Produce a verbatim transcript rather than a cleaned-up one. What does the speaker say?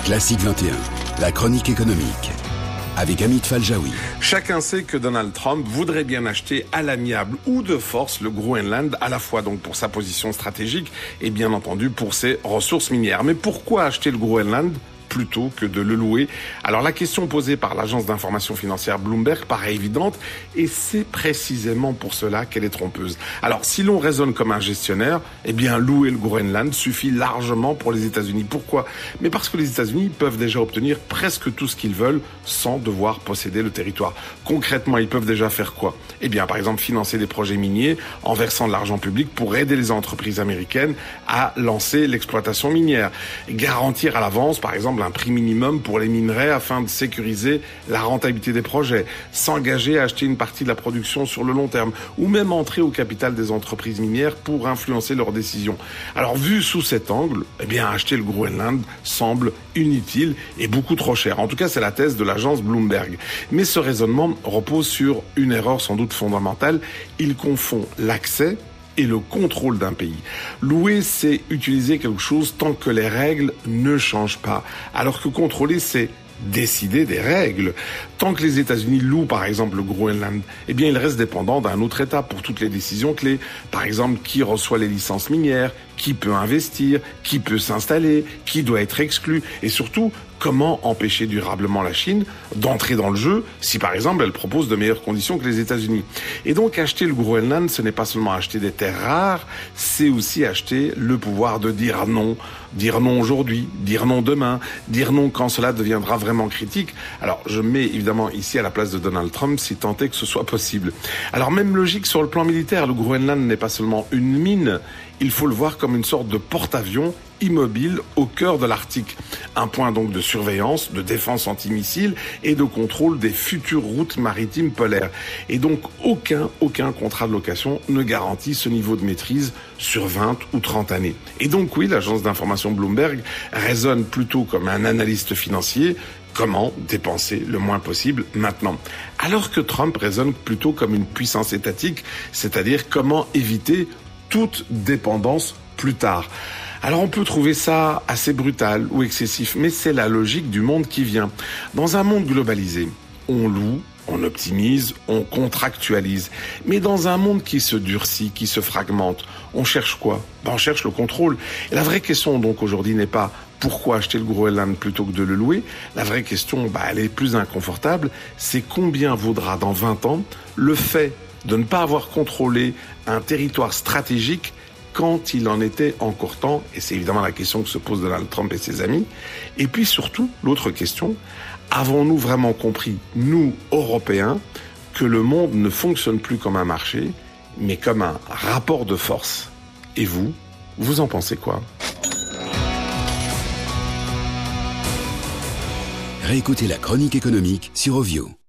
Classique vingt et un, la chronique économique, avec Amit Faljaoui. Chacun sait que Donald Trump voudrait bien acheter à l'amiable ou de force le Groenland, à la fois donc pour sa position stratégique et bien entendu pour ses ressources minières. Mais pourquoi acheter le Groenland plutôt que de le louer? Alors la question posée par l'agence d'information financière Bloomberg paraît évidente et c'est précisément pour cela qu'elle est trompeuse. Alors si l'on raisonne comme un gestionnaire, eh bien louer le Groenland suffit largement pour les États-Unis. Pourquoi? Mais parce que les États-Unis peuvent déjà obtenir presque tout ce qu'ils veulent sans devoir posséder le territoire. Concrètement, ils peuvent déjà faire quoi? Eh bien par exemple financer des projets miniers en versant de l'argent public pour aider les entreprises américaines à lancer l'exploitation minière. Garantir à l'avance par exemple un prix minimum pour les minerais afin de sécuriser la rentabilité des projets, s'engager à acheter une partie de la production sur le long terme, ou même entrer au capital des entreprises minières pour influencer leurs décisions. Alors vu sous cet angle, eh bien acheter le Groenland semble inutile et beaucoup trop cher. En tout cas, c'est la thèse de l'agence Bloomberg. Mais ce raisonnement repose sur une erreur sans doute fondamentale. Il confond l'accès et le contrôle d'un pays. Louer, c'est utiliser quelque chose tant que les règles ne changent pas. Alors que contrôler, c'est décider des règles. Tant que les États-Unis louent, par exemple, le Groenland, eh bien, ils restent dépendants d'un autre État pour toutes les décisions clés. Par exemple, qui reçoit les licences minières, qui peut investir, qui peut s'installer, qui doit être exclu, et surtout, comment empêcher durablement la Chine d'entrer dans le jeu si, par exemple, elle propose de meilleures conditions que les États-Unis. Et donc, acheter le Groenland, ce n'est pas seulement acheter des terres rares, c'est aussi acheter le pouvoir de dire non. Dire non aujourd'hui, dire non demain, dire non quand cela deviendra vraiment critique. Alors, je mets évidemment ici à la place de Donald Trump, si tant est que ce soit possible. Alors, même logique sur le plan militaire, le Groenland n'est pas seulement une mine, il faut le voir comme une sorte de porte-avions immobile au cœur de l'Arctique. Un point donc de surveillance, de défense antimissile et de contrôle des futures routes maritimes polaires. Et donc aucun, aucun contrat de location ne garantit ce niveau de maîtrise sur vingt ou trente années. Et donc oui, l'agence d'information Bloomberg raisonne plutôt comme un analyste financier. Comment dépenser le moins possible maintenant? Alors que Trump raisonne plutôt comme une puissance étatique, c'est-à-dire comment éviter toute dépendance plus tard. Alors on peut trouver ça assez brutal ou excessif, mais c'est la logique du monde qui vient. Dans un monde globalisé, on loue, on optimise, on contractualise. Mais dans un monde qui se durcit, qui se fragmente, on cherche quoi? Ben, on cherche le contrôle. Et la vraie question donc aujourd'hui n'est pas pourquoi acheter le Groenland plutôt que de le louer. La vraie question, ben, elle est plus inconfortable, c'est combien vaudra dans vingt ans le fait de ne pas avoir contrôlé un territoire stratégique quand il en était encore temps, et c'est évidemment la question que se posent Donald Trump et ses amis. Et puis surtout, l'autre question, avons-nous vraiment compris, nous, Européens, que le monde ne fonctionne plus comme un marché, mais comme un rapport de force? Et vous, vous en pensez quoi? Réécoutez la chronique économique sur Ovio.